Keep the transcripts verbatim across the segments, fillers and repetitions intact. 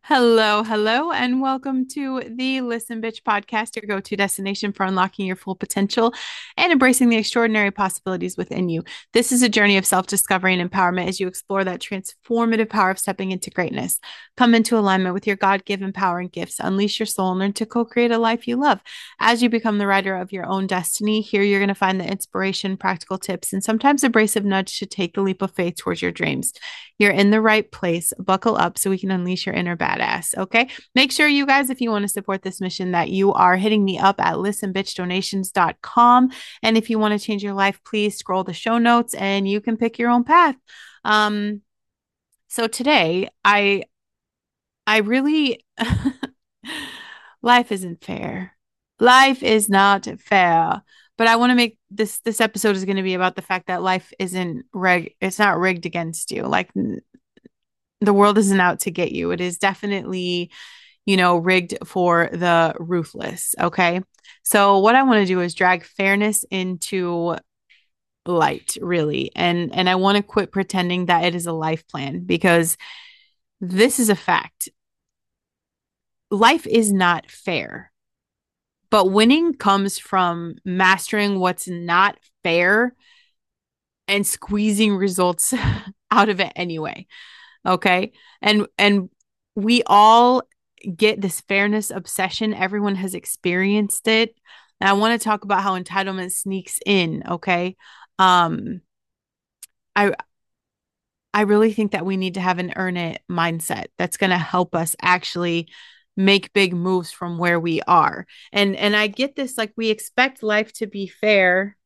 Hello, hello, and welcome to the Listen Bitch podcast, your go-to destination for unlocking your full potential and embracing the extraordinary possibilities within you. This is a journey of self-discovery and empowerment as you explore that transformative power of stepping into greatness. Come into alignment with your God-given power and gifts, unleash your soul, and learn to co-create a life you love. As you become the writer of your own destiny, here you're going to find the inspiration, practical tips, and sometimes a abrasive nudge to take the leap of faith towards your dreams. You're in the right place. Buckle up so we can unleash your inner badass. Okay. Make sure you guys, if you want to support this mission, that you are hitting me up at listen bitch donations dot com. And if you want to change your life, please scroll the show notes and you can pick your own path. Um, so today I I really life isn't fair. Life is not fair. But I want to make this this episode is going to be about the fact that life isn't reg it's not rigged against you. Like the world isn't out to get you. It is definitely, you know, rigged for the ruthless. Okay. So what I want to do is drag fairness into light, really. And and I want to quit pretending that it is a life plan because this is a fact. Life is not fair. But winning comes from mastering what's not fair and squeezing results out of it anyway. Okay. And and we all get this fairness obsession. Everyone has experienced it. And I want to talk about how entitlement sneaks in. Okay. Um, I I really think that we need to have an earn it mindset that's going to help us actually make big moves from where we are. And and I get this, like we expect life to be fair.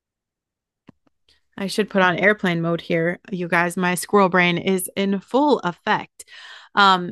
I should put on airplane mode here, you guys. My squirrel brain is in full effect. Um,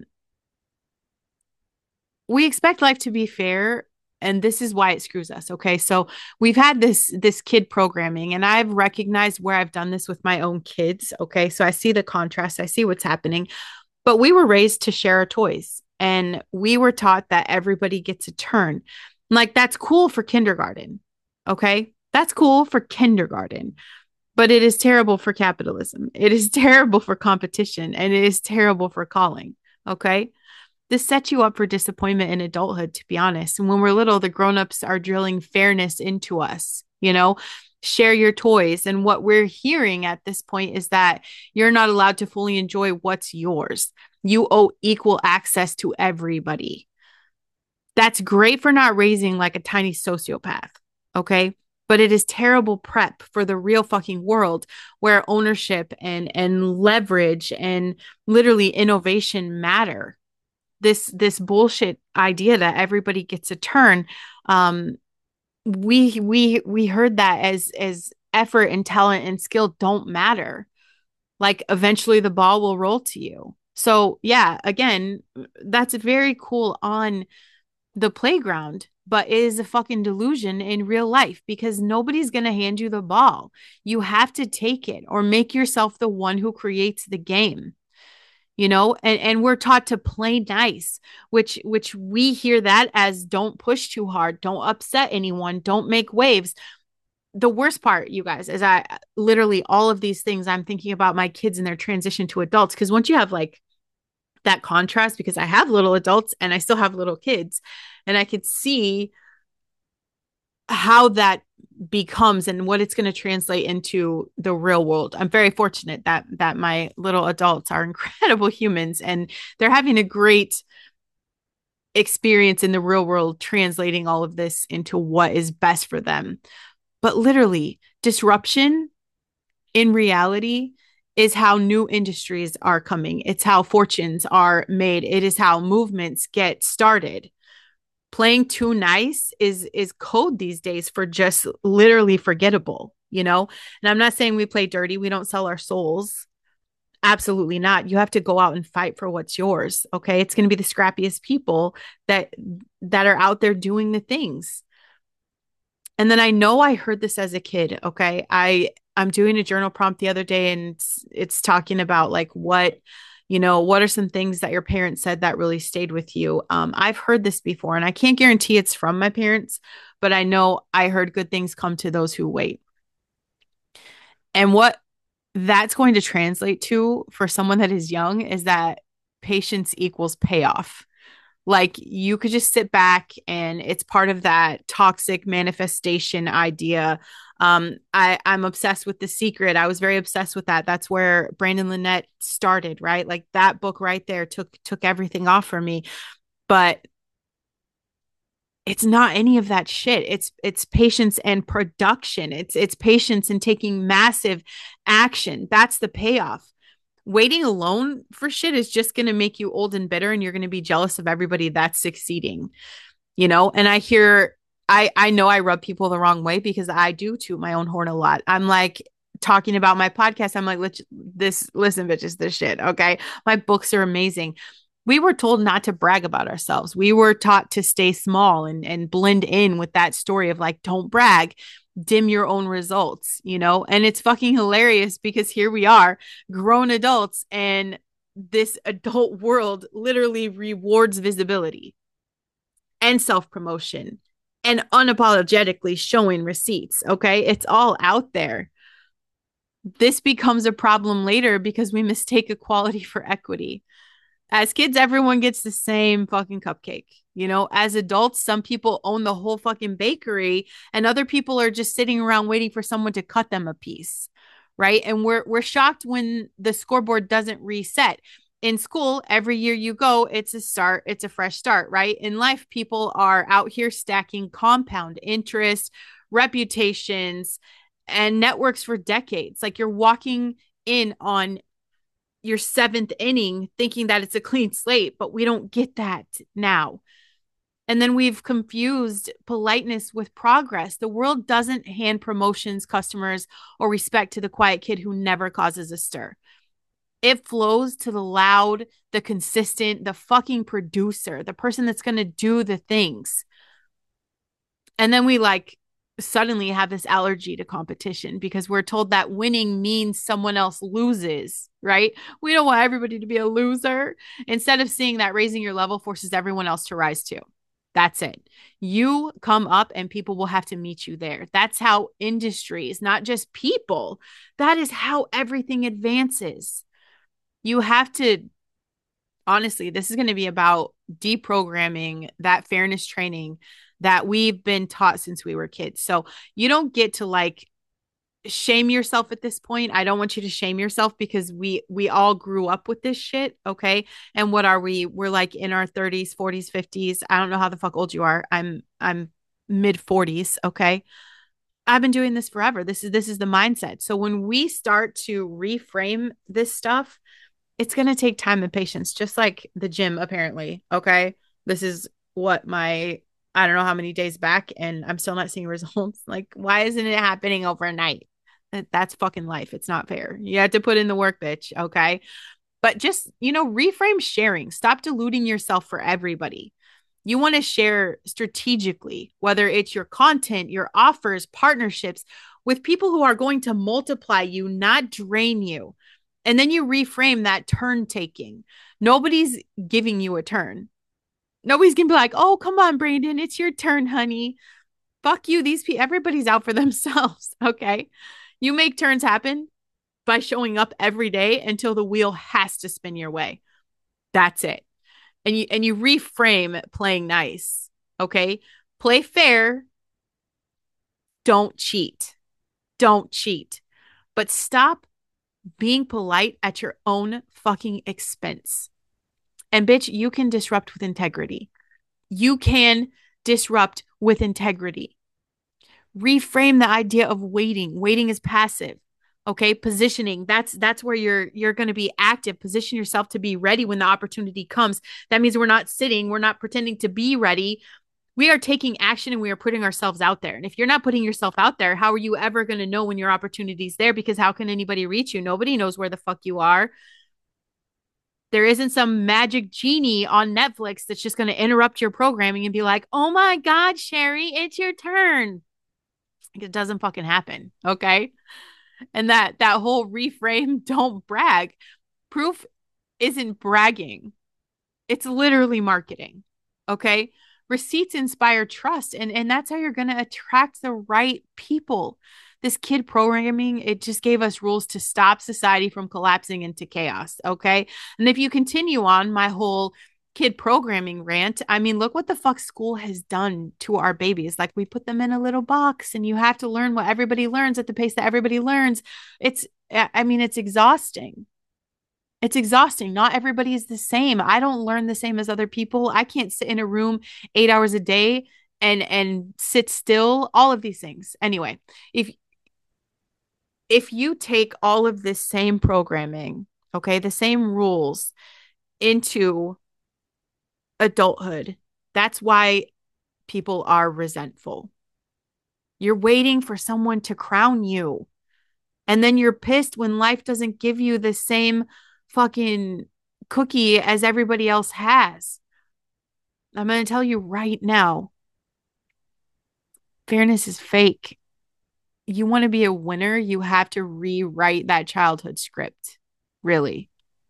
we expect life to be fair, and this is why it screws us. Okay, so we've had this this kid programming, and I've recognized where I've done this with my own kids. Okay, so I see the contrast, I see what's happening. But we were raised to share our toys, and we were taught that everybody gets a turn. Like that's cool for kindergarten. Okay, that's cool for kindergarten. But it is terrible for capitalism. It is terrible for competition, and it is terrible for calling. Okay. This sets you up for disappointment in adulthood, to be honest. And when we're little, the grown-ups are drilling fairness into us, you know, share your toys. And what we're hearing at this point is that you're not allowed to fully enjoy what's yours. You owe equal access to everybody. That's great for not raising like a tiny sociopath. Okay. But it is terrible prep for the real fucking world where ownership and and leverage and literally innovation matter. This this bullshit idea that everybody gets a turn. Um, we we we heard that as as effort and talent and skill don't matter. Like eventually the ball will roll to you. So yeah, again, that's very cool on the playground, but it is a fucking delusion in real life because nobody's going to hand you the ball. You have to take it or make yourself the one who creates the game. You know, and, and we're taught to play nice, which which we hear that as don't push too hard, don't upset anyone, don't make waves. The worst part, you guys, is I literally all of these things I'm thinking about my kids and their transition to adults. Because once you have like that contrast, because I have little adults and I still have little kids, and I could see how that becomes and what it's going to translate into the real world. I'm very fortunate that that my little adults are incredible humans and they're having a great experience in the real world translating all of this into what is best for them. But literally, disruption in reality is how new industries are coming. It's how fortunes are made. It is how movements get started. Playing too nice is is code these days for just literally forgettable, you know? And I'm not saying we play dirty, we don't sell our souls. Absolutely not. You have to go out and fight for what's yours, okay? It's going to be the scrappiest people that that are out there doing the things. And then I know I heard this as a kid, okay? I I'm doing a journal prompt the other day and it's, it's talking about like what you know, what are some things that your parents said that really stayed with you? Um, I've heard this before, and I can't guarantee it's from my parents, but I know I heard good things come to those who wait. And what that's going to translate to for someone that is young is that patience equals payoff. Like you could just sit back and it's part of that toxic manifestation idea. Um, I, I'm obsessed with The Secret. I was very obsessed with that. That's where Brandon Lynette started, right? Like that book right there took took everything off for me. But it's not any of that shit. It's it's patience and production. It's it's patience and taking massive action. That's the payoff. Waiting alone for shit is just going to make you old and bitter and you're going to be jealous of everybody that's succeeding, you know? And I hear I I know I rub people the wrong way because I do toot my own horn a lot. I'm like talking about my podcast. I'm like, this listen bitches, this shit, okay? My books are amazing. We were told not to brag about ourselves. We were taught to stay small and and blend in with that story of like, don't brag, dim your own results, you know? And it's fucking hilarious because here we are, grown adults, and this adult world literally rewards visibility and self promotion and unapologetically showing receipts. Okay. It's all out there. This becomes a problem later because we mistake equality for equity. As kids, everyone gets the same fucking cupcake. You know, as adults, some people own the whole fucking bakery and other people are just sitting around waiting for someone to cut them a piece. Right. And we're we're shocked when the scoreboard doesn't reset. In school, every year you go, it's a start, it's a fresh start, right? In life, people are out here stacking compound interest, reputations, and networks for decades. Like you're walking in on your seventh inning thinking that it's a clean slate, but we don't get that now. And then we've confused politeness with progress. The world doesn't hand promotions, customers, or respect to the quiet kid who never causes a stir. It flows to the loud, the consistent, the fucking producer, the person that's going to do the things. And then we like suddenly have this allergy to competition because we're told that winning means someone else loses, right? We don't want everybody to be a loser. Instead of seeing that raising your level forces everyone else to rise too. That's it. You come up and people will have to meet you there. That's how industries, not just people, that is how everything advances. You have to, honestly, this is going to be about deprogramming that fairness training that we've been taught since we were kids. So you don't get to like shame yourself at this point. I don't want you to shame yourself because we we all grew up with this shit, okay? And what are we? We're like in our thirties, forties, fifties. I don't know how the fuck old you are. I'm I'm mid forties, okay? I've been doing this forever. This is this is the mindset. So when we start to reframe this stuff, it's going to take time and patience, just like the gym apparently, okay? This is what my I don't know how many days back and I'm still not seeing results. Like, why isn't it happening overnight? That's fucking life. It's not fair. You have to put in the work, bitch. Okay. But just, you know, reframe sharing. Stop deluding yourself for everybody. You want to share strategically, whether it's your content, your offers, partnerships with people who are going to multiply you, not drain you. And then you reframe that turn taking. Nobody's giving you a turn. Nobody's gonna be like, oh, come on, Brandon, it's your turn, honey. Fuck you. These people, everybody's out for themselves. Okay. You make turns happen by showing up every day until the wheel has to spin your way. That's it. And you and you reframe playing nice. Okay. Play fair. Don't cheat. Don't cheat. But stop being polite at your own fucking expense. And bitch, you can disrupt with integrity. You can disrupt with integrity. Reframe the idea of waiting. Waiting is passive. Okay, positioning. That's that's where you're you're going to be active. Position yourself to be ready when the opportunity comes. That means we're not sitting, we're not pretending to be ready. We are taking action and we are putting ourselves out there. And if you're not putting yourself out there, how are you ever going to know when your opportunity is there? Because how can anybody reach you? Nobody knows where the fuck you are. There isn't some magic genie on Netflix that's just going to interrupt your programming and be like, oh my God, Sherry, it's your turn. It doesn't fucking happen. Okay. And that, that whole reframe, don't brag. Proof isn't bragging. It's literally marketing. Okay. Receipts inspire trust, and and that's how you're going to attract the right people. This kid programming, it just gave us rules to stop society from collapsing into chaos, okay? And if you continue on my whole kid programming rant, I mean, look what the fuck school has done to our babies. Like, we put them in a little box and you have to learn what everybody learns at the pace that everybody learns. It's I mean, it's exhausting. It's exhausting. Not everybody is the same. I don't learn the same as other people. I can't sit in a room eight hours a day and and sit still, all of these things. Anyway, if if you take all of this same programming, okay, the same rules into adulthood, that's why people are resentful. You're waiting for someone to crown you. And then you're pissed when life doesn't give you the same fucking cookie as everybody else has. I'm going to tell you right now, fairness is fake. You want to be a winner, you have to rewrite that childhood script, really.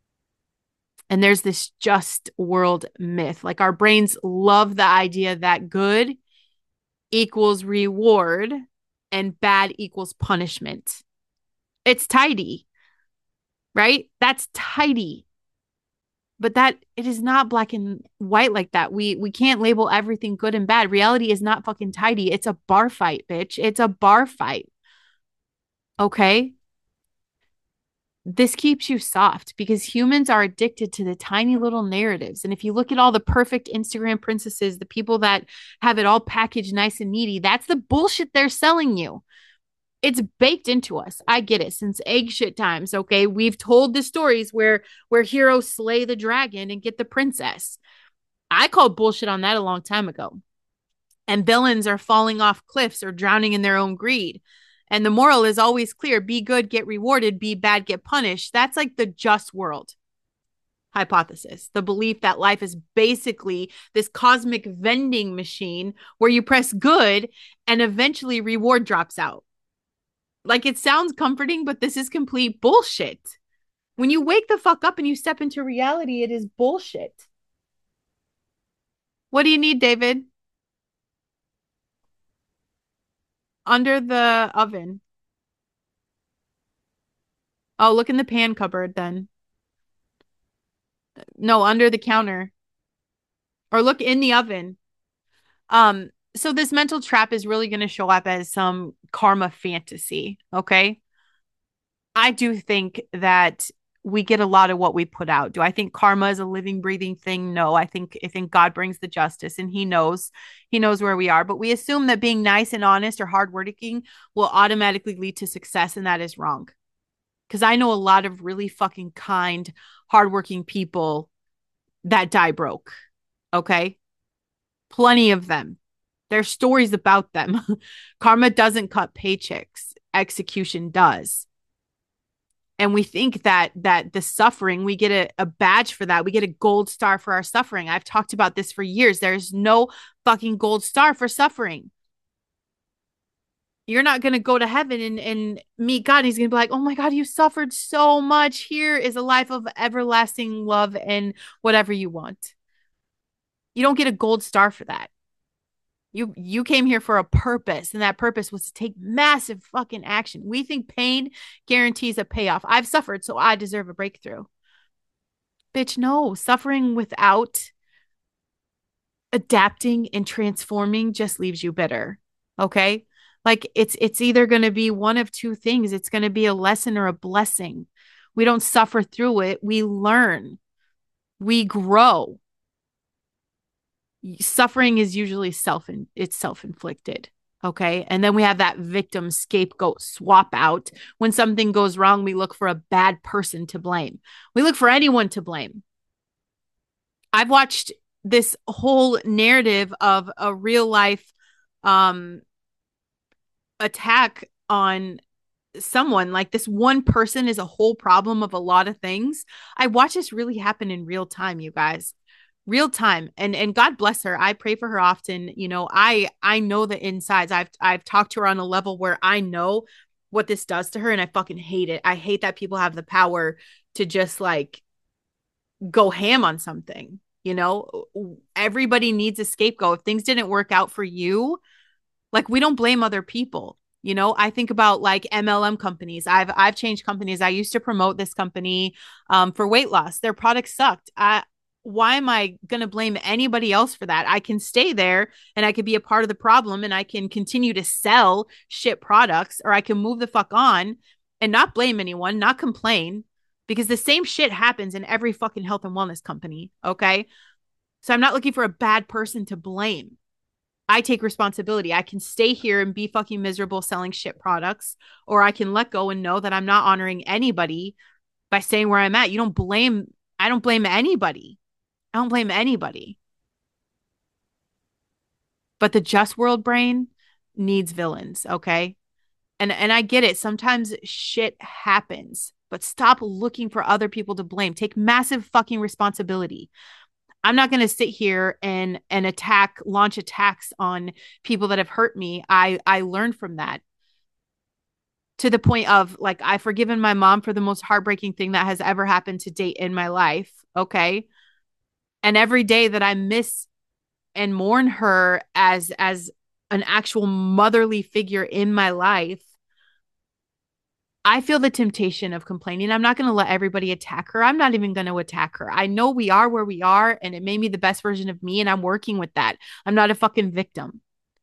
And there's this just world myth. Like, our brains love the idea that good equals reward and bad equals punishment. It's tidy, right? That's tidy. But that it is not black and white like that. We we can't label everything good and bad. Reality is not fucking tidy. It's a bar fight, bitch. It's a bar fight. Okay? This keeps you soft because humans are addicted to the tiny little narratives. And if you look at all the perfect Instagram princesses, the people that have it all packaged nice and needy, that's the bullshit they're selling you. It's baked into us. I get it. Since egg shit times, okay, we've told the stories where where heroes slay the dragon and get the princess. I called bullshit on that a long time ago. And villains are falling off cliffs or drowning in their own greed. And the moral is always clear: be good, get rewarded; be bad, get punished. That's like the just world hypothesis. The belief that life is basically this cosmic vending machine where you press good and eventually reward drops out. Like, it sounds comforting, but this is complete bullshit. When you wake the fuck up and you step into reality, it is bullshit. What do you need, David? Under the oven. Oh, look in the pan cupboard then. No, under the counter. Or look in the oven. Um, so this mental trap is really going to show up as some karma fantasy, okay? I do think that we get a lot of what we put out. Do I think karma is a living, breathing thing? No. I think I think God brings the justice and he knows he knows where we are. But we assume that being nice and honest or hardworking will automatically lead to success, and that is wrong. Because I know a lot of really fucking kind, hardworking people that die broke. Okay? Plenty of them. There's stories about them. Karma doesn't cut paychecks. Execution does. And we think that that the suffering, we get a, a badge for that. We get a gold star for our suffering. I've talked about this for years. There's no fucking gold star for suffering. You're not going to go to heaven and, and meet God. And he's going to be like, oh my God, you suffered so much. Here is a life of everlasting love and whatever you want. You don't get a gold star for that. You you came here for a purpose, and that purpose was to take massive fucking action. We think pain guarantees a payoff. I've suffered, so I deserve a breakthrough. Bitch, no. Suffering without adapting and transforming just leaves you bitter. Okay? Like, it's it's either going to be one of two things. It's going to be a lesson or a blessing. We don't suffer through it. We learn. We grow. Suffering is usually self it's self-inflicted. Okay. And then we have that victim scapegoat swap out. When something goes wrong, we look for a bad person to blame. We look for anyone to blame. I've watched this whole narrative of a real life um attack on someone. Like, this one person is a whole problem of a lot of things. I watch this really happen in real time, you guys. Real time. And and God bless her. I pray for her often. You know, I I know the insides. I've I've talked to her on a level where I know what this does to her, and I fucking hate it. I hate that people have the power to just like go ham on something. You know, everybody needs a scapegoat. If things didn't work out for you, like we don't blame other people. You know, I think about like M L M companies. I've I've changed companies. I used to promote this company um, for weight loss. Their product sucked. I, why am I going to blame anybody else for that? I can stay there and I could be a part of the problem and I can continue to sell shit products, or I can move the fuck on and not blame anyone, not complain, because the same shit happens in every fucking health and wellness company. Okay. So I'm not looking for a bad person to blame. I take responsibility. I can stay here and be fucking miserable selling shit products, or I can let go and know that I'm not honoring anybody by saying where I'm at. You don't blame, I don't blame anybody. I don't blame anybody. But the just world brain needs villains, okay? And and I get it. Sometimes shit happens, but stop looking for other people to blame. Take massive fucking responsibility. I'm not going to sit here and and attack, launch attacks on people that have hurt me. I I learned from that, to the point of like I've forgiven my mom for the most heartbreaking thing that has ever happened to date in my life, okay? And every day that I miss and mourn her as as an actual motherly figure in my life, I feel the temptation of complaining. I'm not going to let everybody attack her. I'm not even going to attack her. I know we are where we are, and it made me the best version of me, and I'm working with that. I'm not a fucking victim.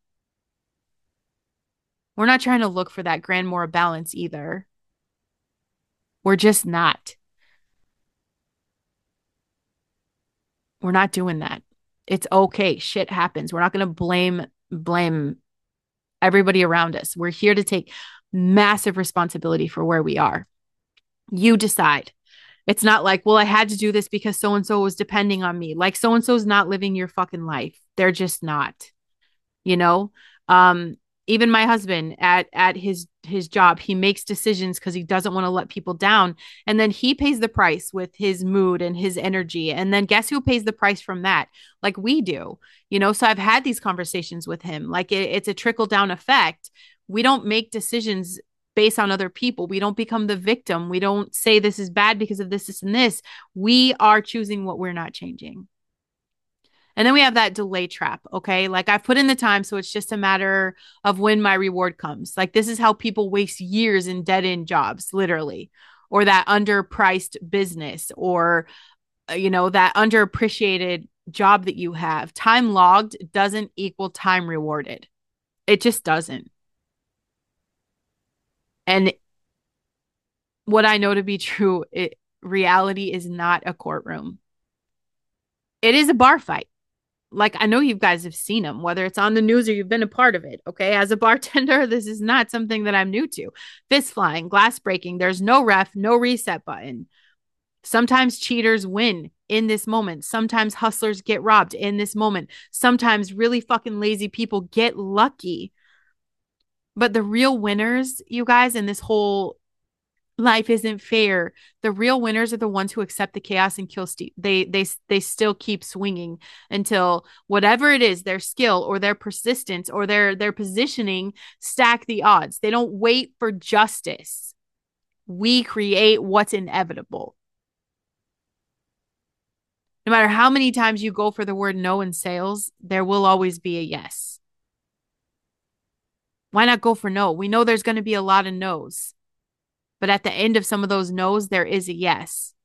We're not trying to look for that grand moral balance either. We're just not. We're not doing that. It's okay. Shit happens. We're not going to blame blame everybody around us. We're here to take massive responsibility for where we are. You decide. It's not like, well, I had to do this because so and so was depending on me. Like so and so's not living your fucking life. They're just not. You know? Um even my husband at at his his job, he makes decisions because he doesn't want to let people down, and then he pays the price with his mood and his energy, and then guess who pays the price from that? Like we do. You know, so I've had these conversations with him. Like it, it's a trickle down effect. We don't make decisions based on other people. We don't become the victim. We don't say this is bad because of this, this, and this. We are choosing what we're not changing. And then we have that delay trap. Okay. Like I've put in the time. So it's just a matter of when my reward comes. Like this is how people waste years in dead end jobs, literally, or that underpriced business, or, uh, you know, that underappreciated job that you have. Time logged doesn't equal time rewarded. It just doesn't. And what I know to be true, it, reality is not a courtroom. It is a bar fight. Like I know you guys have seen them, whether it's on the news or you've been a part of it. Okay. As a bartender, this is not something that I'm new to. Fist flying, glass breaking, there's no ref, no reset button. Sometimes cheaters win in this moment. Sometimes hustlers get robbed in this moment. Sometimes really fucking lazy people get lucky. But the real winners, you guys, in this whole life isn't fair. The real winners are the ones who accept the chaos and kill Steve. They they they still keep swinging until whatever it is, their skill or their persistence or their their positioning stack the odds. They don't wait for justice. We create what's inevitable. No matter how many times you go for the word no in sales, there will always be a yes. Why not go for no? We know there's going to be a lot of no's. But at the end of some of those no's, there is a yes.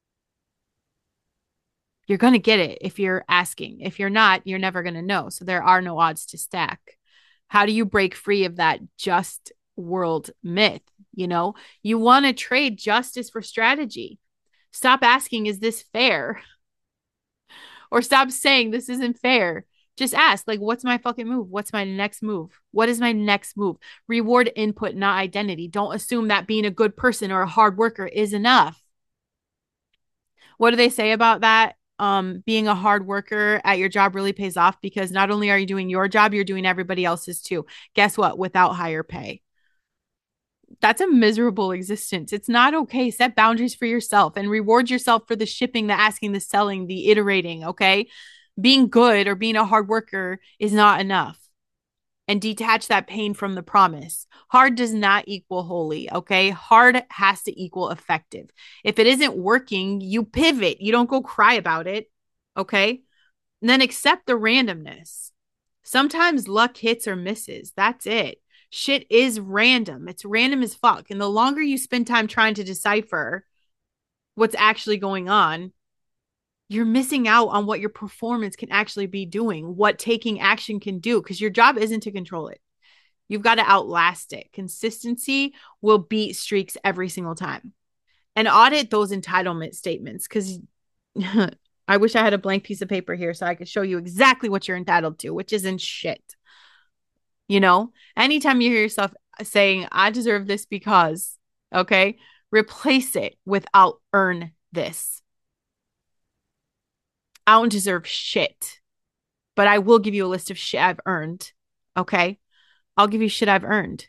You're going to get it if you're asking. If you're not, you're never going to know. So there are no odds to stack. How do you break free of that just world myth? You know, you want to trade justice for strategy. Stop asking, is this fair? Or stop saying this isn't fair. Just ask, like, what's my fucking move? What's my next move? What is my next move? Reward input, not identity. Don't assume that being a good person or a hard worker is enough. What do they say about that? Um, being a hard worker at your job really pays off because not only are you doing your job, you're doing everybody else's too. Guess what? Without higher pay. That's a miserable existence. It's not okay. Set boundaries for yourself and reward yourself for the shipping, the asking, the selling, the iterating. Okay. Being good or being a hard worker is not enough. And detach that pain from the promise. Hard does not equal holy. Okay. Hard has to equal effective. If it isn't working, you pivot. You don't go cry about it. Okay. And then accept the randomness. Sometimes luck hits or misses. That's it. Shit is random. It's random as fuck. And the longer you spend time trying to decipher what's actually going on, you're missing out on what your performance can actually be doing, what taking action can do, because your job isn't to control it. You've got to outlast it. Consistency will beat streaks every single time. And audit those entitlement statements, because I wish I had a blank piece of paper here so I could show you exactly what you're entitled to, which isn't shit. You know, anytime you hear yourself saying, I deserve this because, okay, replace it with I'll earn this. I don't deserve shit, but I will give you a list of shit I've earned. Okay. I'll give you shit I've earned.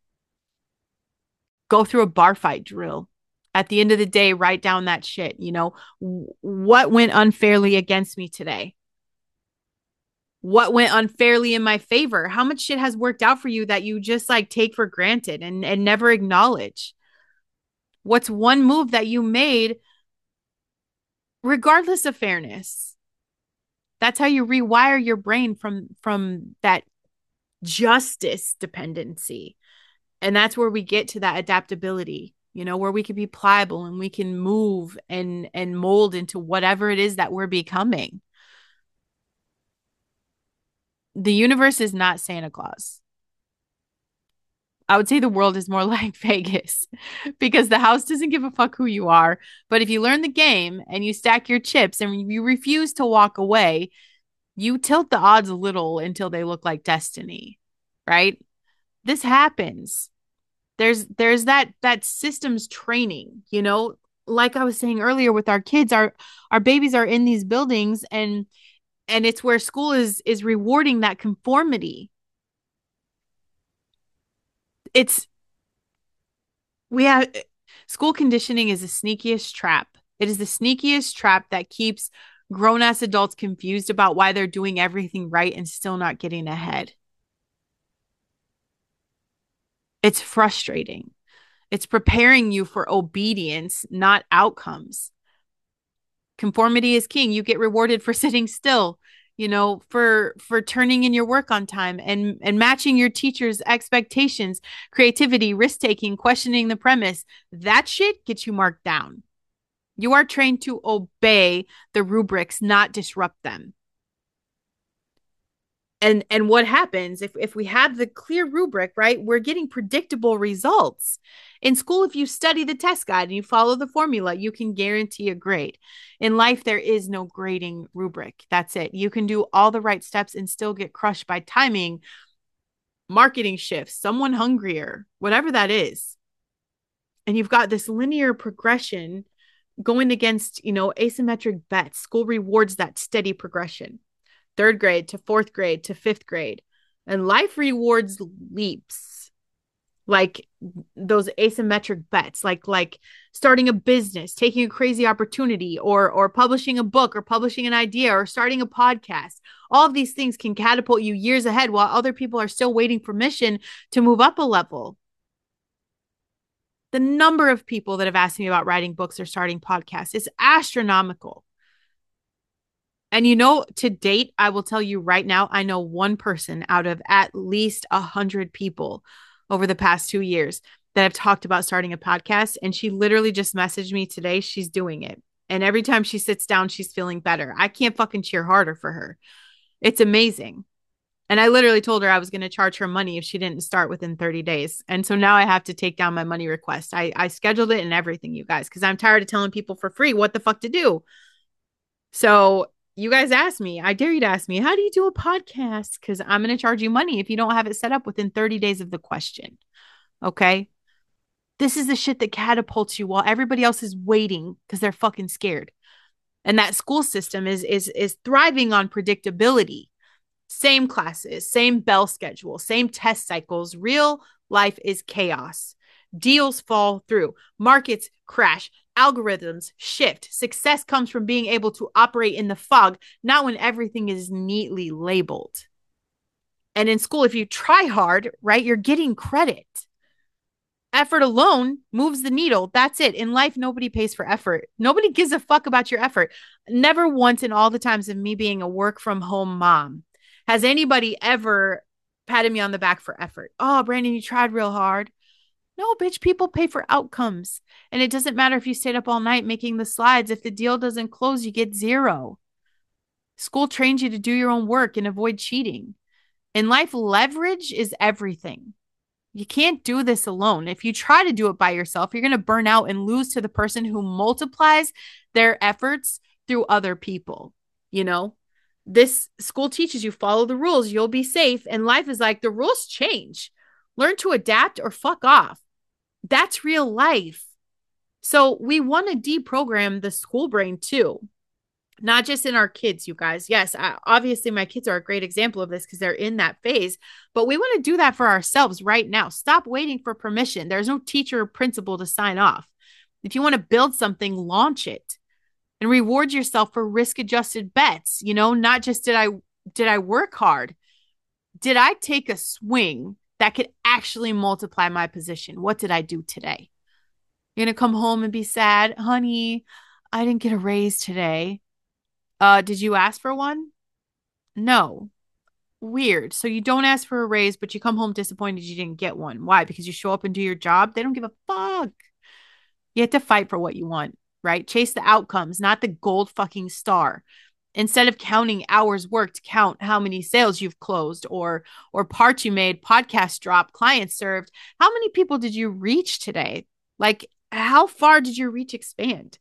Go through a bar fight drill. At the end of the day, write down that shit. You know, what went unfairly against me today? What went unfairly in my favor? How much shit has worked out for you that you just like take for granted and, and never acknowledge? What's one move that you made regardless of fairness? That's how you rewire your brain from from that justice dependency. And that's where we get to that adaptability, you know, where we can be pliable and we can move and and mold into whatever it is that we're becoming. The universe is not Santa Claus. I would say the world is more like Vegas because the house doesn't give a fuck who you are. But if you learn the game and you stack your chips and you refuse to walk away, you tilt the odds a little until they look like destiny, right? This happens. There's there's that that systems training, you know, like I was saying earlier with our kids, our our babies are in these buildings and and it's where school is is rewarding that conformity. It's we have school conditioning is the sneakiest trap. It is the sneakiest trap that keeps grown ass adults confused about why they're doing everything right and still not getting ahead. It's frustrating. It's preparing you for obedience, not outcomes. Conformity is king. You get rewarded for sitting still, you know, for for turning in your work on time and and matching your teacher's expectations, creativity, risk taking, questioning the premise. That shit gets you marked down. You are trained to obey the rubrics, not disrupt them. And and what happens if if we have the clear rubric, right? We're getting predictable results. In school, if you study the test guide and you follow the formula, you can guarantee a grade. In life, there is no grading rubric. That's it. You can do all the right steps and still get crushed by timing, marketing shifts, someone hungrier, whatever that is. And you've got this linear progression going against, you know, asymmetric bets. School rewards that steady progression. Third grade to fourth grade to fifth grade. And life rewards leaps, like those asymmetric bets, like like starting a business, taking a crazy opportunity, or or publishing a book, or publishing an idea, or starting a podcast. All of these things can catapult you years ahead while other people are still waiting permission to move up a level. The number of people that have asked me about writing books or starting podcasts is astronomical. And you know, to date, I will tell you right now, I know one person out of at least a hundred people over the past two years that have talked about starting a podcast. And she literally just messaged me today. She's doing it. And every time she sits down, she's feeling better. I can't fucking cheer harder for her. It's amazing. And I literally told her I was going to charge her money if she didn't start within thirty days. And so now I have to take down my money request. I, I scheduled it and everything, you guys, because I'm tired of telling people for free what the fuck to do. So you guys ask me, I dare you to ask me, how do you do a podcast? Because I'm going to charge you money if you don't have it set up within thirty days of the question. Okay. This is the shit that catapults you while everybody else is waiting because they're fucking scared. And that school system is is is thriving on predictability. Same classes, same bell schedule, same test cycles. Real life is chaos. Deals fall through, markets crash, algorithms shift. Success comes from being able to operate in the fog, not when everything is neatly labeled. And in school, if you try hard, right, you're getting credit. Effort alone moves the needle. That's it. In life, nobody pays for effort. Nobody gives a fuck about your effort. Never once in all the times of me being a work from home mom has anybody ever patted me on the back for effort. Oh, Brandon, you tried real hard. No, bitch, people pay for outcomes. And it doesn't matter if you stayed up all night making the slides. If the deal doesn't close, you get zero. School trains you to do your own work and avoid cheating. In life, leverage is everything. You can't do this alone. If you try to do it by yourself, you're going to burn out and lose to the person who multiplies their efforts through other people. You know, this school teaches you follow the rules, you'll be safe. And life is like the rules change. Learn to adapt or fuck off. That's real life. So we want to deprogram the school brain too, not just in our kids, you guys. Yes, I, obviously my kids are a great example of this because they're in that phase, but we want to do that for ourselves right now. Stop waiting for permission. There's no teacher or principal to sign off. If you want to build something, launch it and reward yourself for risk adjusted bets. You know, not just did I did I work hard? Did I take a swing that could actually multiply my position? What did I do today? You're going to come home and be sad, honey, I didn't get a raise today. Uh, did you ask for one? No. Weird. So you don't ask for a raise, but you come home disappointed you didn't get one. Why? Because you show up and do your job. They don't give a fuck. You have to fight for what you want, right? Chase the outcomes, not the gold fucking star. Instead of counting hours worked, count how many sales you've closed or or parts you made, podcast drop, clients served. How many people did you reach today? Like, how far did your reach expand?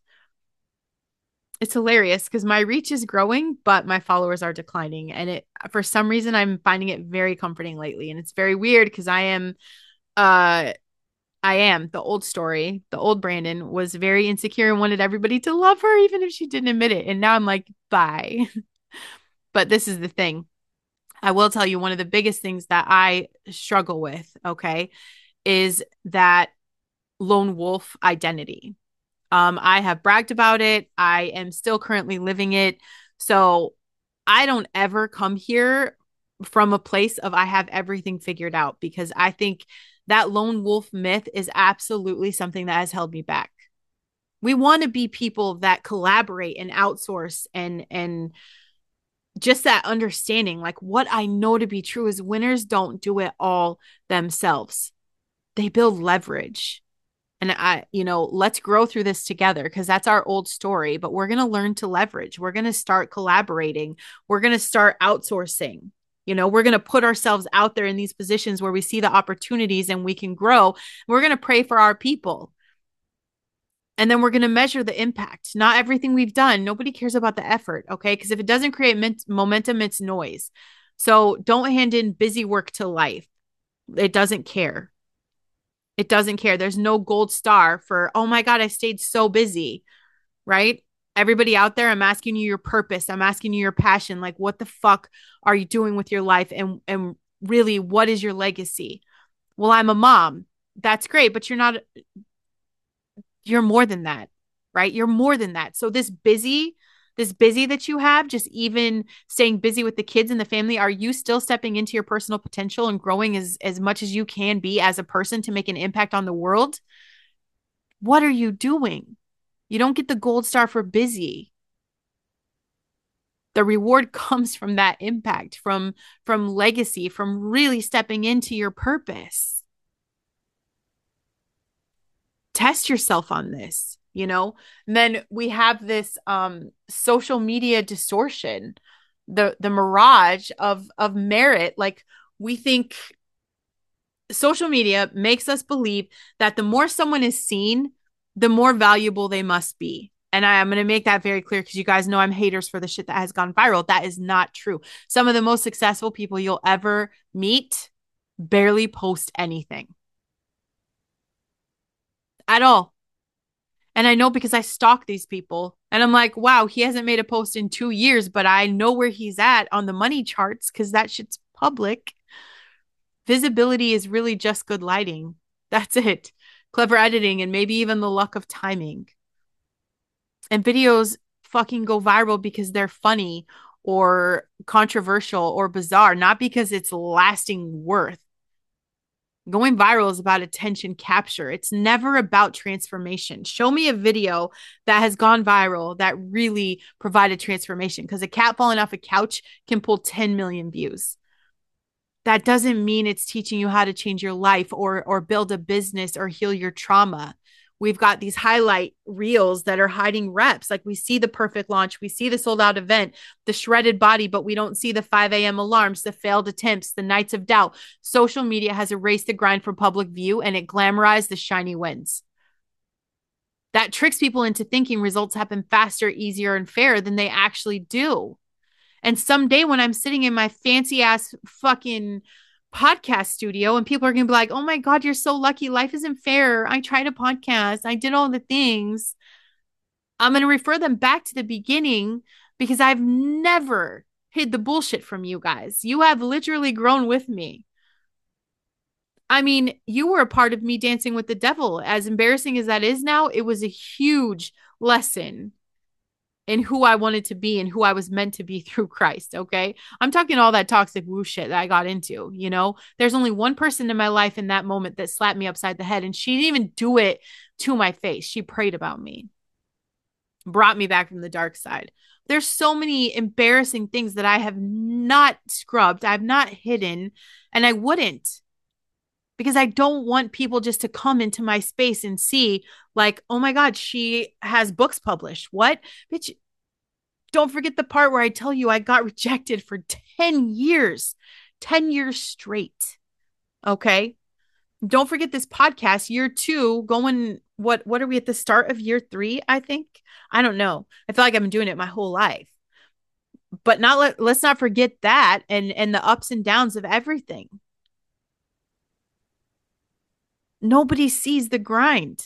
It's hilarious because my reach is growing, but my followers are declining. And it, for some reason, I'm finding it very comforting lately. And it's very weird because I am, uh, I am the old story. The old Brandon was very insecure and wanted everybody to love her, even if she didn't admit it. And now I'm like, bye. But this is the thing. I will tell you one of the biggest things that I struggle with, okay, is that lone wolf identity. Um, I have bragged about it. I am still currently living it. So I don't ever come here from a place of I have everything figured out because I think that lone wolf myth is absolutely something that has held me back. We want to be people that collaborate and outsource and and just that understanding. Like what I know to be true is winners don't do it all themselves. They build leverage. And I, you know, let's grow through this together because that's our old story, but we're going to learn to leverage. We're going to start collaborating. We're going to start outsourcing. You know, we're going to put ourselves out there in these positions where we see the opportunities and we can grow. We're going to pray for our people. And then we're going to measure the impact. Not everything we've done. Nobody cares about the effort. Okay. Because if it doesn't create mint- momentum, it's noise. So don't hand in busy work to life. It doesn't care. It doesn't care. There's no gold star for, oh my God, I stayed so busy, right? Everybody out there, I'm asking you your purpose. I'm asking you your passion. Like, what the fuck are you doing with your life? And, and really, what is your legacy? Well, I'm a mom. That's great, but you're not, you're more than that, right? You're more than that. So this busy, this busy that you have, just even staying busy with the kids and the family, are you still stepping into your personal potential and growing as, as much as you can be as a person to make an impact on the world? What are you doing? You don't get the gold star for busy. The reward comes from that impact, from, from legacy, from really stepping into your purpose. Test yourself on this, you know. And then we have this um social media distortion, the the mirage of of merit. Like we think social media makes us believe that the more someone is seen, the more valuable they must be. And I am going to make that very clear because you guys know I'm haters for the shit that has gone viral. That is not true. Some of the most successful people you'll ever meet barely post anything at all. And I know because I stalk these people and I'm like, wow, he hasn't made a post in two years, but I know where he's at on the money charts because that shit's public. Visibility is really just good lighting. That's it. Clever editing and maybe even the luck of timing. And videos fucking go viral because they're funny or controversial or bizarre, not because it's lasting worth. Going viral is about attention capture. It's never about transformation. Show me a video that has gone viral that really provided transformation, because a cat falling off a couch can pull ten million views. That doesn't mean it's teaching you how to change your life or or build a business or heal your trauma. We've got these highlight reels that are hiding reps. Like we see the perfect launch, we see the sold out event, the shredded body, but we don't see the five a.m. alarms, the failed attempts, the nights of doubt. Social media has erased the grind from public view and it glamorized the shiny wins. That tricks people into thinking results happen faster, easier, and fairer than they actually do. And someday when I'm sitting in my fancy ass fucking podcast studio and people are going to be like, oh my God, you're so lucky. Life isn't fair. I tried a podcast. I did all the things. I'm going to refer them back to the beginning because I've never hid the bullshit from you guys. You have literally grown with me. I mean, you were a part of me dancing with the devil. As embarrassing as that is now, it was a huge lesson in who I wanted to be and who I was meant to be through Christ. Okay. I'm talking all that toxic woo shit that I got into. You know, there's only one person in my life in that moment that slapped me upside the head, and she didn't even do it to my face. She prayed about me, brought me back from the dark side. There's so many embarrassing things that I have not scrubbed, I've not hidden, and I wouldn't, because I don't want people just to come into my space and see, like, oh my God, she has books published. What? Bitch, don't forget the part where I tell you I got rejected for ten years, ten years straight. Okay. Don't forget this podcast, year two, going, what, what are we at the start of year three? I think, I don't know. I feel like I've been doing it my whole life, but not let, let's not forget that and, and the ups and downs of everything. Nobody sees the grind.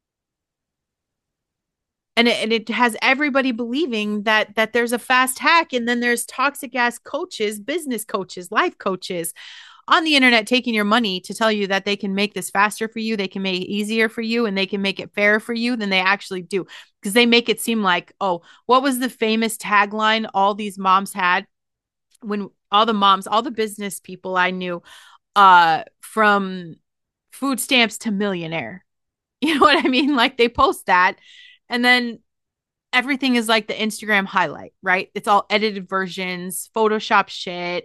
And it, and it has everybody believing that that there's a fast hack, and then there's toxic ass coaches, business coaches, life coaches on the internet taking your money to tell you that they can make this faster for you, they can make it easier for you, and they can make it fairer for you than they actually do. Because they make it seem like, oh, what was the famous tagline all these moms had when all the moms, all the business people I knew, uh, from food stamps to millionaire. You know what I mean? Like they post that, and then everything is like the Instagram highlight, right? It's all edited versions, Photoshop shit,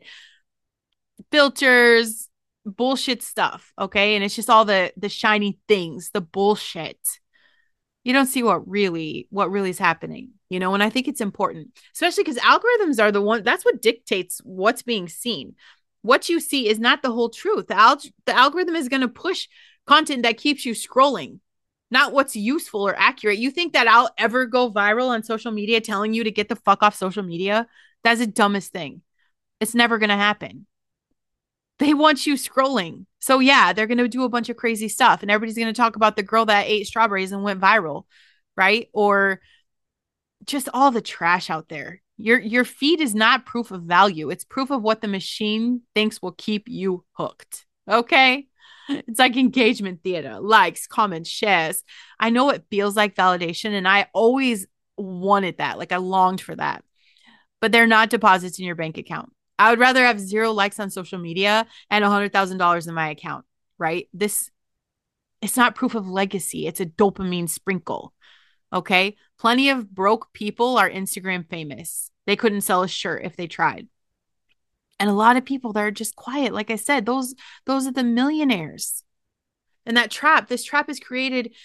filters, bullshit stuff, okay? And it's just all the the shiny things, the bullshit. You don't see what really what really is happening, you know? And I think it's important, especially because algorithms are the one that's what dictates what's being seen. What you see is not the whole truth. The, al- the algorithm is going to push content that keeps you scrolling, not what's useful or accurate. You think that I'll ever go viral on social media telling you to get the fuck off social media? That's the dumbest thing. It's never going to happen. They want you scrolling. So yeah, they're going to do a bunch of crazy stuff, and everybody's going to talk about the girl that ate strawberries and went viral, right? Or just all the trash out there. Your your feed is not proof of value. It's proof of what the machine thinks will keep you hooked. Okay? It's like engagement theater, likes, comments, shares. I know it feels like validation, and I always wanted that. Like I longed for that. But they're not deposits in your bank account. I would rather have zero likes on social media and one hundred thousand dollars in my account, right? This, it's not proof of legacy. It's a dopamine sprinkle. Okay. Plenty of broke people are Instagram famous. They couldn't sell a shirt if they tried. And a lot of people that are just quiet, like I said, those those are the millionaires. And that trap, this trap has created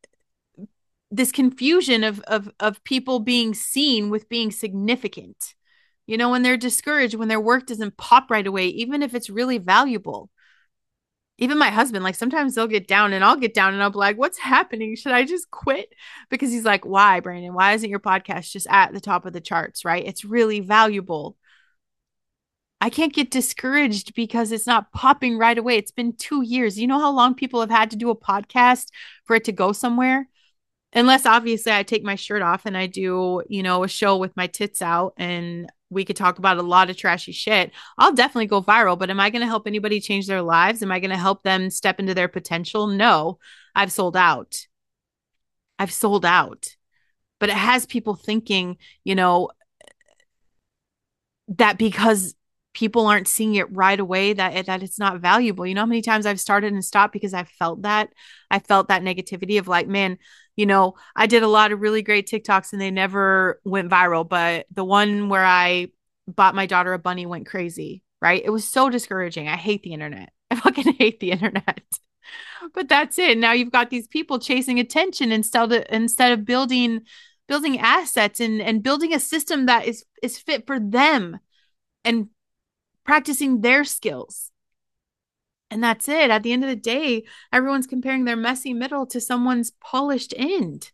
this confusion of of of people being seen with being significant. You know, when they're discouraged, when their work doesn't pop right away, even if it's really valuable. Even my husband, like sometimes they'll get down and I'll get down and I'll be like, what's happening? Should I just quit? Because he's like, why, Brandon? Why isn't your podcast just at the top of the charts, right? It's really valuable. I can't get discouraged because it's not popping right away. It's been two years. You know how long people have had to do a podcast for it to go somewhere? Unless obviously I take my shirt off and I do, you know, a show with my tits out and we could talk about a lot of trashy shit. I'll definitely go viral, but am I going to help anybody change their lives? Am I going to help them step into their potential? No, I've sold out. I've sold out. But it has people thinking, you know, that because people aren't seeing it right away, that it, that it's not valuable. You know how many times I've started and stopped because I felt that I felt that negativity of like, man, you know, I did a lot of really great TikToks and they never went viral, but the one where I bought my daughter a bunny went crazy, right? It was so discouraging. I hate the internet. I fucking hate the internet. But that's it. Now you've got these people chasing attention instead of instead of building building assets and and building a system that is is fit for them and practicing their skills. And that's it. At the end of the day, everyone's comparing their messy middle to someone's polished end.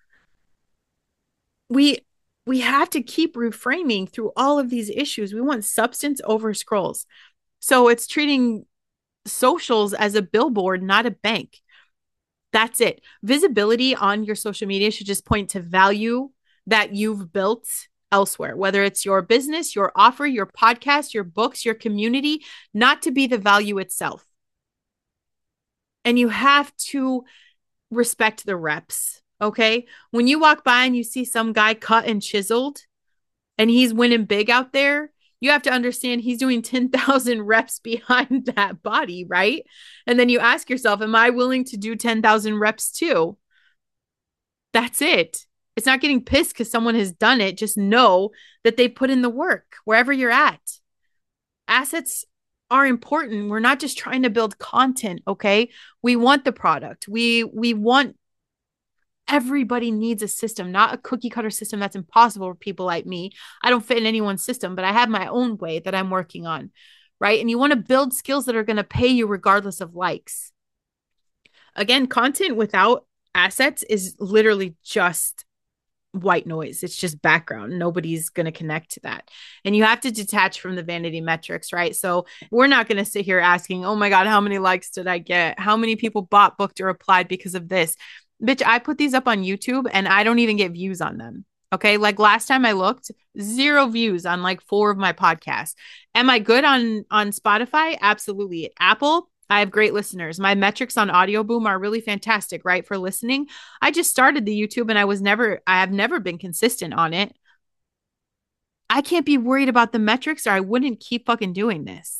We we have to keep reframing through all of these issues. We want substance over scrolls. So it's treating socials as a billboard, not a bank. That's it. Visibility on your social media should just point to value that you've built elsewhere, whether it's your business, your offer, your podcast, your books, your community, not to be the value itself. And you have to respect the reps. Okay. When you walk by and you see some guy cut and chiseled and he's winning big out there, you have to understand he's doing ten thousand reps behind that body, right? And then you ask yourself, am I willing to do ten thousand reps too? That's it. It's not getting pissed because someone has done it. Just know that they put in the work wherever you're at. Assets are important. We're not just trying to build content, okay? We want the product. We we want everybody needs a system, not a cookie cutter system that's impossible for people like me. I don't fit in anyone's system, but I have my own way that I'm working on, right? And you want to build skills that are going to pay you regardless of likes. Again, content without assets is literally just white noise. It's just background. Nobody's going to connect to that. And you have to detach from the vanity metrics, right? So we're not going to sit here asking, oh my God, how many likes did I get? How many people bought, booked, or applied because of this? Bitch, I put these up on YouTube and I don't even get views on them. Okay. Like last time I looked, zero views on like four of my podcasts. Am I good on, on Spotify? Absolutely. Apple, I have great listeners. My metrics on Audio Boom are really fantastic, right? For listening. I just started the YouTube and I was never, I have never been consistent on it. I can't be worried about the metrics or I wouldn't keep fucking doing this.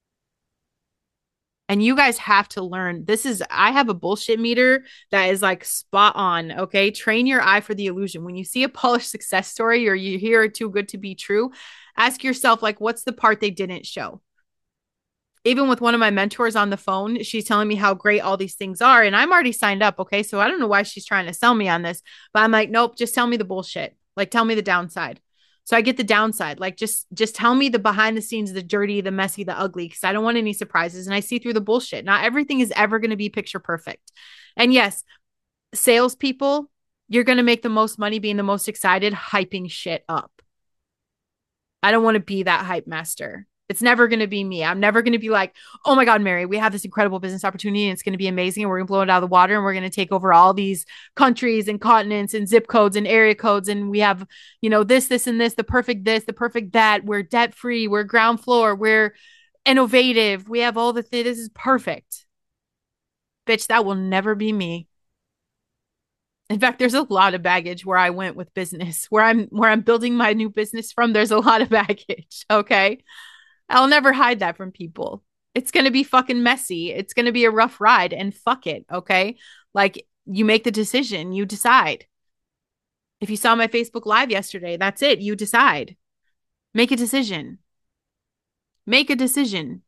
And you guys have to learn. This is, I have a bullshit meter that is like spot on. Okay. Train your eye for the illusion. When you see a polished success story or you hear it too good to be true, ask yourself, like, what's the part they didn't show? Even with one of my mentors on the phone, she's telling me how great all these things are. And I'm already signed up. Okay. So I don't know why she's trying to sell me on this, but I'm like, nope, just tell me the bullshit. Like, tell me the downside. So I get the downside. Like, just, just tell me the behind the scenes, the dirty, the messy, the ugly, because I don't want any surprises. And I see through the bullshit. Not everything is ever going to be picture perfect. And yes, salespeople, you're going to make the most money being the most excited, hyping shit up. I don't want to be that hype master. It's never going to be me. I'm never going to be like, oh my God, Mary, we have this incredible business opportunity and it's going to be amazing. And we're going to blow it out of the water and we're going to take over all these countries and continents and zip codes and area codes. And we have, you know, this, this, and this, the perfect this, the perfect that. We're debt free. We're ground floor. We're innovative. We have all the things. This is perfect. Bitch, that will never be me. In fact, there's a lot of baggage where I went with business, where I'm where I'm building my new business from. There's a lot of baggage. Okay. I'll never hide that from people. It's going to be fucking messy. It's going to be a rough ride and fuck it. Okay. Like, you make the decision, you decide. If you saw my Facebook Live yesterday, that's it. You decide. Make a decision. Make a decision.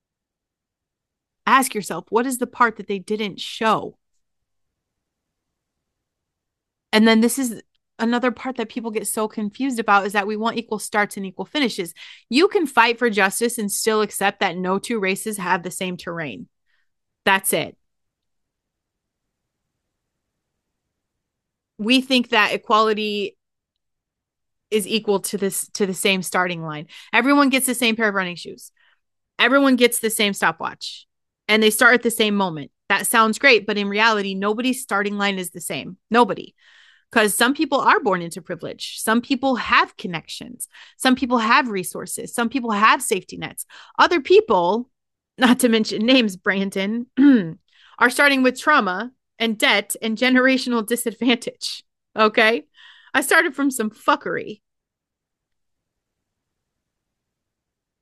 Ask yourself, what is the part that they didn't show? And then this is another part that people get so confused about, is that we want equal starts and equal finishes. You can fight for justice and still accept that no two races have the same terrain. That's it. We think that equality is equal to this, to the same starting line. Everyone gets the same pair of running shoes. Everyone gets the same stopwatch and they start at the same moment. That sounds great, but in reality, nobody's starting line is the same. Nobody. Because some people are born into privilege. Some people have connections. Some people have resources. Some people have safety nets. Other people, not to mention names, Brandon, are starting with trauma and debt and generational disadvantage. Okay? I started from some fuckery.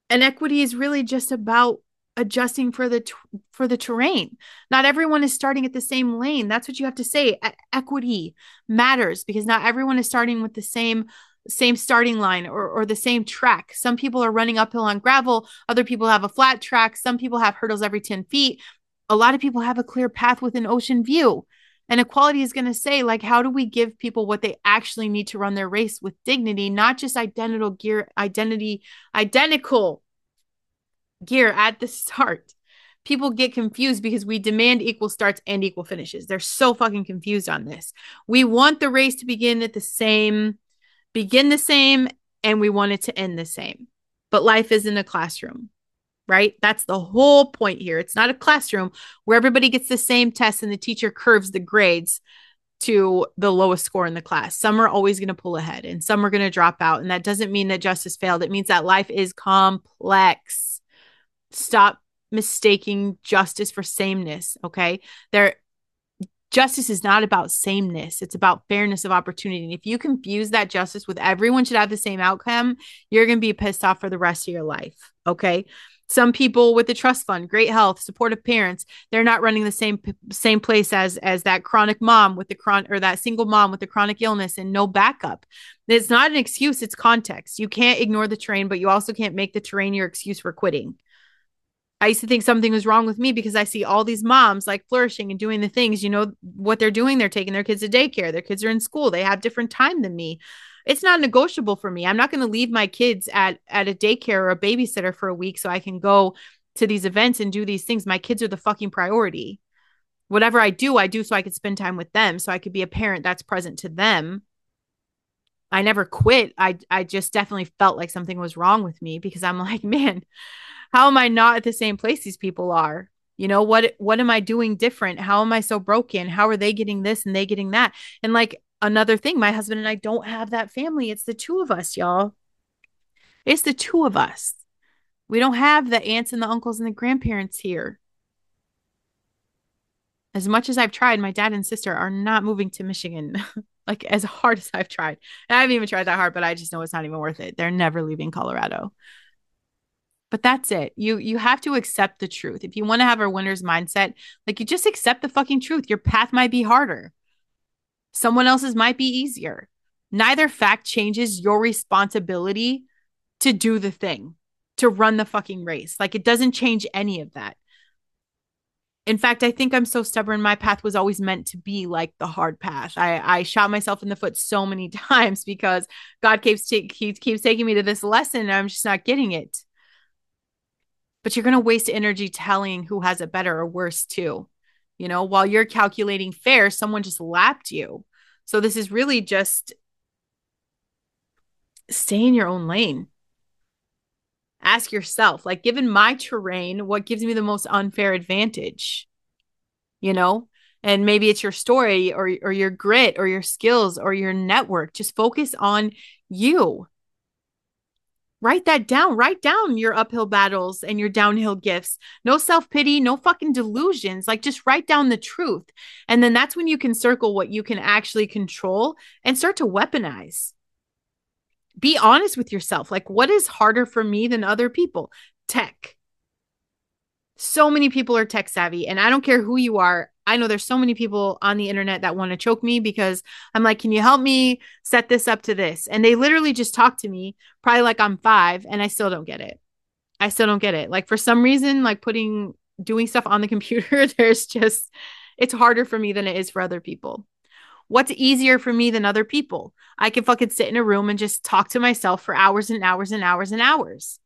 And equity is really just about adjusting for the for the terrain. Not everyone is starting at the same lane. That's what you have to say. E- equity matters because not everyone is starting with the same same starting line or, or the same track. Some people are running uphill on gravel. Other people have a flat track. Some people have hurdles every ten feet. A lot of people have a clear path with an ocean view. And equality is going to say, like, how do we give people what they actually need to run their race with dignity, not just identical gear, identity, identical gear at the start. People get confused because we demand equal starts and equal finishes. They're so fucking confused on this. We want the race to begin at the same, begin the same, and we want it to end the same. But life isn't a classroom, right? That's the whole point here. It's not a classroom where everybody gets the same test and the teacher curves the grades to the lowest score in the class. Some are always going to pull ahead and some are going to drop out. And that doesn't mean that justice failed. It means that life is complex. Stop mistaking justice for sameness. Okay. There, justice is not about sameness. It's about fairness of opportunity. And if you confuse that justice with everyone should have the same outcome, you're going to be pissed off for the rest of your life. Okay. Some people with the trust fund, great health, supportive parents, they're not running the same same place as as that chronic mom with the chron or that single mom with the chronic illness and no backup. It's not an excuse, it's context. You can't ignore the terrain, but you also can't make the terrain your excuse for quitting. I used to think something was wrong with me because I see all these moms like flourishing and doing the things, you know, what they're doing. They're taking their kids to daycare. Their kids are in school. They have different time than me. It's not negotiable for me. I'm not going to leave my kids at, at a daycare or a babysitter for a week so I can go to these events and do these things. My kids are the fucking priority. Whatever I do, I do so I could spend time with them, so I could be a parent that's present to them. I never quit. I I just definitely felt like something was wrong with me because I'm like, man, how am I not at the same place these people are? You know, what what am I doing different? How am I so broken? How are they getting this and they getting that? And like another thing, my husband and I don't have that family. It's the two of us, y'all. It's the two of us. We don't have the aunts and the uncles and the grandparents here. As much as I've tried, my dad and sister are not moving to Michigan. Like as hard as I've tried. And I haven't even tried that hard, but I just know it's not even worth it. They're never leaving Colorado. But that's it. You you have to accept the truth. If you want to have a winner's mindset, like you just accept the fucking truth. Your path might be harder. Someone else's might be easier. Neither fact changes your responsibility to do the thing, to run the fucking race. Like it doesn't change any of that. In fact, I think I'm so stubborn. My path was always meant to be like the hard path. I, I shot myself in the foot so many times because God keeps, t- keeps, keeps taking me to this lesson and I'm just not getting it. But you're going to waste energy telling who has it better or worse too. You know, while you're calculating fair, someone just lapped you. So this is really just stay in your own lane. Ask yourself, like, given my terrain, what gives me the most unfair advantage? You know, and maybe it's your story or, or your grit or your skills or your network. Just focus on you. Write that down. Write down your uphill battles and your downhill gifts. No self pity, no fucking delusions. Like, just write down the truth. And then that's when you can circle what you can actually control and start to weaponize. Be honest with yourself. Like, what is harder for me than other people? Tech. So many people are tech savvy, and I don't care who you are. I know there's so many people on the internet that want to choke me because I'm like, can you help me set this up to this? And they literally just talk to me, probably like I'm five, and I still don't get it. I still don't get it. Like for some reason, like putting, doing stuff on the computer, there's just, it's harder for me than it is for other people. What's easier for me than other people? I can fucking sit in a room and just talk to myself for hours and hours and hours and hours.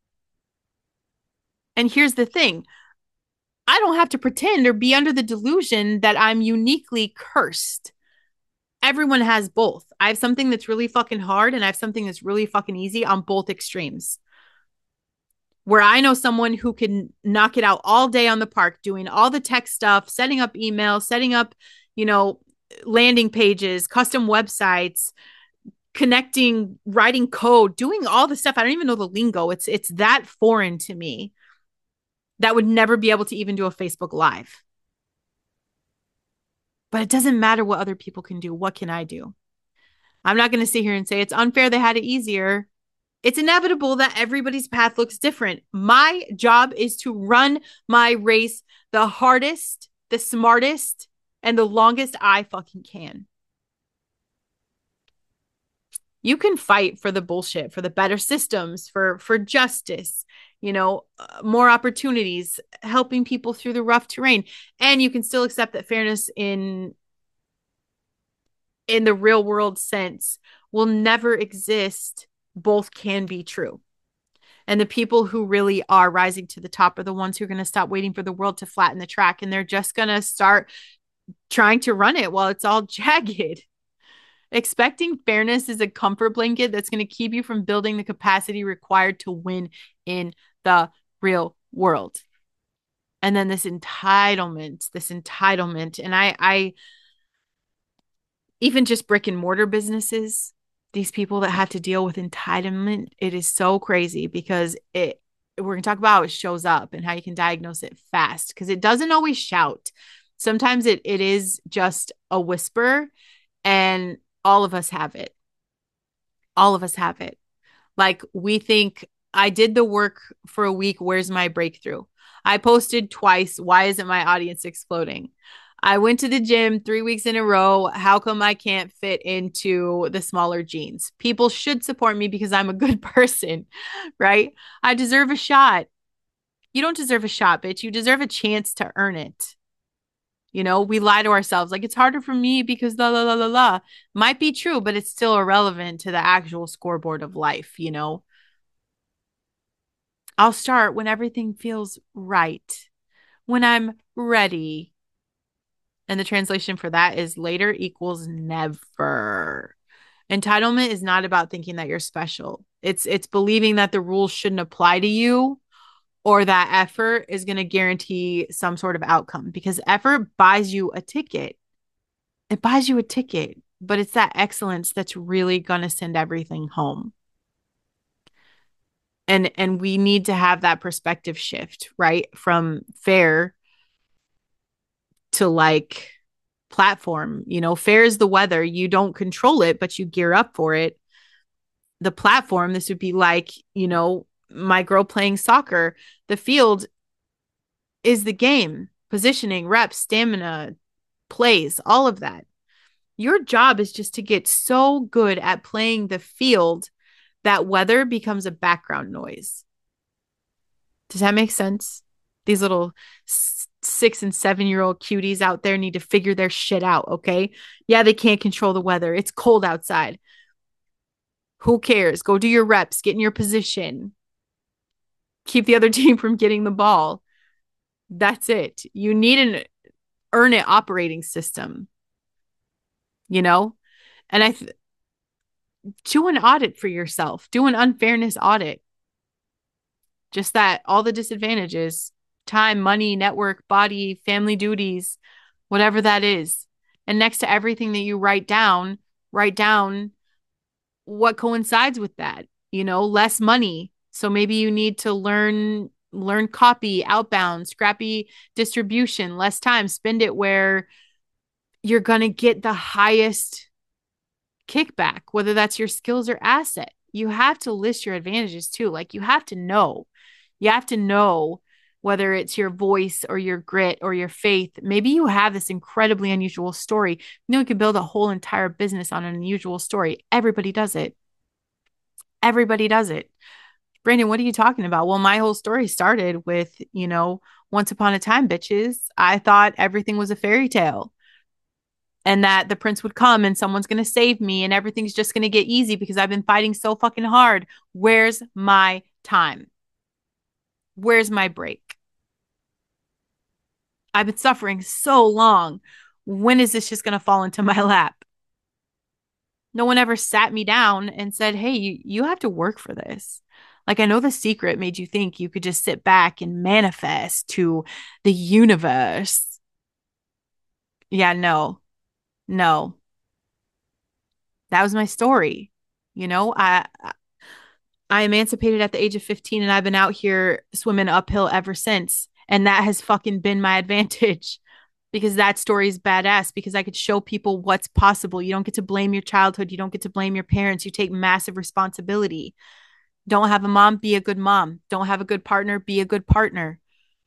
And here's the thing. I don't have to pretend or be under the delusion that I'm uniquely cursed. Everyone has both. I have something that's really fucking hard and I have something that's really fucking easy on both extremes. Where I know someone who can knock it out all day on the park, doing all the tech stuff, setting up emails, setting up, you know, landing pages, custom websites, connecting, writing code, doing all the stuff. I don't even know the lingo. It's it's that foreign to me that would never be able to even do a Facebook Live. But it doesn't matter what other people can do. What can I do? I'm not going to sit here and say it's unfair they had it easier. It's inevitable that everybody's path looks different. My job is to run my race the hardest, the smartest, and the longest I fucking can. You can fight for the bullshit, for the better systems, for for justice, you know, uh, more opportunities, helping people through the rough terrain, and you can still accept that fairness in in the real world sense will never exist. Both can be true. And the people who really are rising to the top are the ones who are going to stop waiting for the world to flatten the track, and they're just going to start trying to run it while it's all jagged. Expecting fairness is a comfort blanket that's going to keep you from building the capacity required to win in the real world. And then this entitlement, this entitlement, and I, I, even just brick and mortar businesses, these people that have to deal with entitlement, it is so crazy because it, we're going to talk about how it shows up and how you can diagnose it fast because it doesn't always shout. Sometimes it it is just a whisper, and all of us have it. All of us have it. Like we think I did the work for a week. Where's my breakthrough? I posted twice. Why isn't my audience exploding? I went to the gym three weeks in a row. How come I can't fit into the smaller jeans? People should support me because I'm a good person, right? I deserve a shot. You don't deserve a shot, bitch. You deserve a chance to earn it. You know, we lie to ourselves like it's harder for me because la la la la la. Might be true, but it's still irrelevant to the actual scoreboard of life, you know? I'll start when everything feels right, when I'm ready. And the translation for that is later equals never. Entitlement is not about thinking that you're special. It's it's believing that the rules shouldn't apply to you or that effort is going to guarantee some sort of outcome because effort buys you a ticket. It buys you a ticket, but it's that excellence that's really going to send everything home. And and we need to have that perspective shift, right? From fair to like platform. You know, fair is the weather. You don't control it, but you gear up for it. The platform, this would be like, you know, my girl playing soccer. The field is the game, positioning, reps, stamina, plays, all of that. Your job is just to get so good at playing the field that weather becomes a background noise. Does that make sense? These little six and seven year old cuties out there need to figure their shit out. Okay. Yeah, they can't control the weather. It's cold outside. Who cares? Go do your reps, get in your position, keep the other team from getting the ball. That's it. You need an earn it operating system, you know? And I th- do an audit for yourself, do an unfairness audit. Just that all the disadvantages, time, money, network, body, family duties, whatever that is. And next to everything that you write down, write down what coincides with that. You know, less money. So maybe you need to learn learn copy, outbound, scrappy distribution, less time, spend it where you're going to get the highest kickback, whether that's your skills or asset. You have to list your advantages too. Like you have to know. You have to know whether it's your voice or your grit or your faith. Maybe you have this incredibly unusual story. You know, you could build a whole entire business on an unusual story. Everybody does it. Everybody does it. Brandon, what are you talking about? Well, my whole story started with, you know, once upon a time, bitches. I thought everything was a fairy tale and that the prince would come and someone's going to save me and everything's just going to get easy because I've been fighting so fucking hard. Where's my time? Where's my break? I've been suffering so long. When is this just going to fall into my lap? No one ever sat me down and said, hey, you, you have to work for this. Like, I know The Secret made you think you could just sit back and manifest to the universe. Yeah, no, no. That was my story. You know, I I emancipated at the age of fifteen and I've been out here swimming uphill ever since. And that has fucking been my advantage because that story is badass because I could show people what's possible. You don't get to blame your childhood. You don't get to blame your parents. You take massive responsibility. Don't have a mom, be a good mom. Don't have a good partner, be a good partner.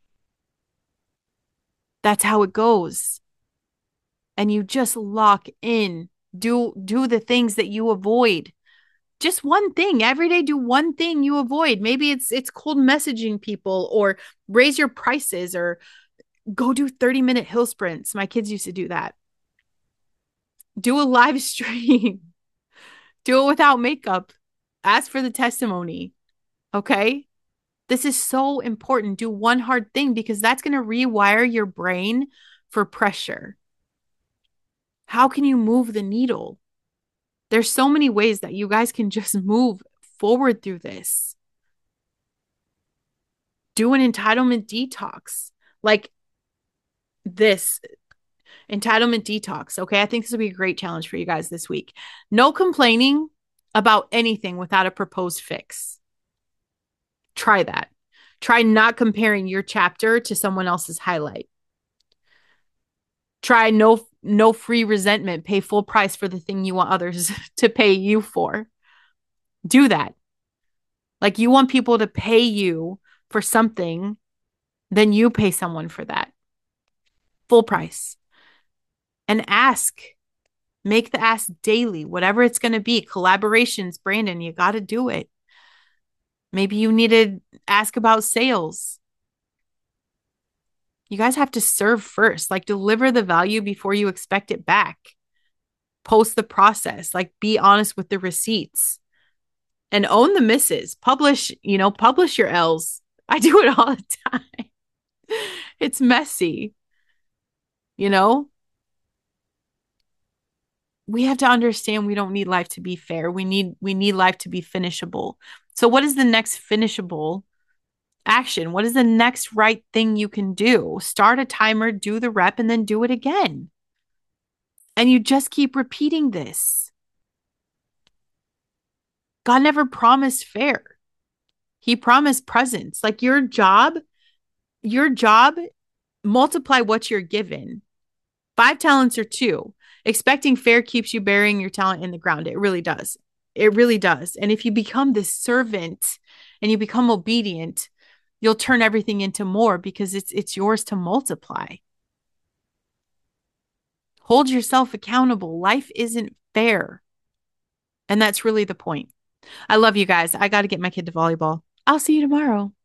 That's how it goes. And you just lock in. Do do the things that you avoid. Just one thing. Every day do one thing you avoid. Maybe it's it's cold messaging people or raise your prices or go do thirty minute hill sprints. My kids used to do that. Do a live stream. Do it without makeup. Ask for the testimony. Okay? This is so important. Do one hard thing because that's going to rewire your brain for pressure. How can you move the needle? There's so many ways that you guys can just move forward through this. Do an entitlement detox. Like this entitlement detox. Okay. I think this will be a great challenge for you guys this week. No complaining about anything without a proposed fix. Try that. Try not comparing your chapter to someone else's highlight. Try no no free resentment. Pay full price for the thing you want others to pay you for. Do that. Like you want people to pay you for something, then you pay someone for that. Full price. And ask. Make the ask daily, whatever it's going to be. Collaborations, Brandon, you got to do it. Maybe you need to ask about sales. You guys have to serve first, like deliver the value before you expect it back. Post the process, like be honest with the receipts and own the misses. Publish, you know, publish your L's. I do it all the time. It's messy, you know? We have to understand we don't need life to be fair. We need we need life to be finishable. So what is the next finishable action? What is the next right thing you can do? Start a timer, do the rep, and then do it again. And you just keep repeating this. God never promised fair. He promised presence. Like your job, your job, multiply what you're given. Five talents or two. Expecting fair keeps you burying your talent in the ground. It really does. It really does. And if you become this servant and you become obedient, you'll turn everything into more because it's it's yours to multiply. Hold yourself accountable. Life isn't fair. And that's really the point. I love you guys. I got to get my kid to volleyball. I'll see you tomorrow.